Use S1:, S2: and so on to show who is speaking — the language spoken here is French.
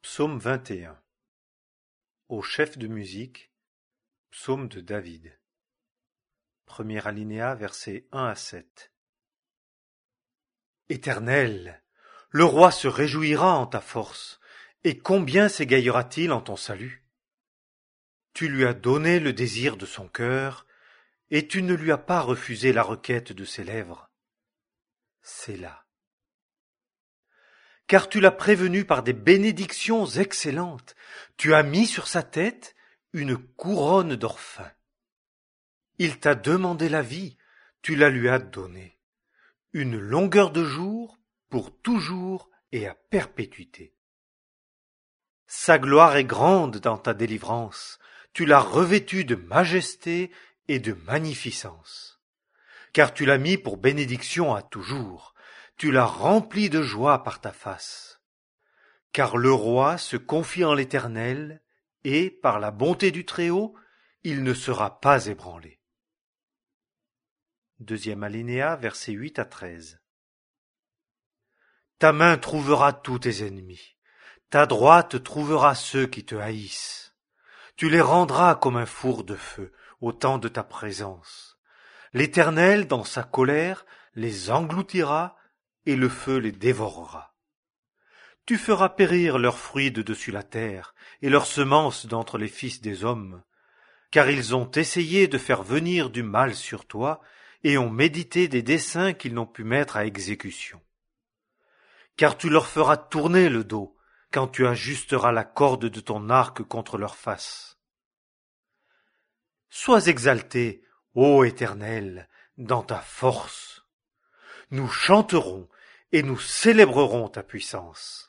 S1: Psaume 21. Au chef de musique, psaume de David. Premier alinéa, versets 1 à 7. Éternel, le roi se réjouira en ta force, et combien s'égayera-t-il en ton salut? Tu lui as donné le désir de son cœur, et tu ne lui as pas refusé la requête de ses lèvres. Sélah. Car tu l'as prévenu par des bénédictions excellentes. Tu as mis sur sa tête une couronne d'or fin. Il t'a demandé la vie, tu la lui as donnée. Une longueur de jours pour toujours et à perpétuité. Sa gloire est grande dans ta délivrance. Tu l'as revêtu de majesté et de magnificence. Car tu l'as mis pour bénédiction à toujours. Tu l'as rempli de joie par ta face. Car le roi se confie en l'Éternel, et, par la bonté du Très-Haut, il ne sera pas ébranlé. Deuxième alinéa, versets 8 à 13. Ta main trouvera tous tes ennemis. Ta droite trouvera ceux qui te haïssent. Tu les rendras comme un four de feu au temps de ta présence. L'Éternel, dans sa colère, les engloutira, et le feu les dévorera. Tu feras périr leurs fruits de dessus la terre, et leurs semences d'entre les fils des hommes, car ils ont essayé de faire venir du mal sur toi, et ont médité des desseins qu'ils n'ont pu mettre à exécution. Car tu leur feras tourner le dos, quand tu ajusteras la corde de ton arc contre leur face. Sois exalté, ô Éternel, dans ta force. Nous chanterons et nous célébrerons ta puissance.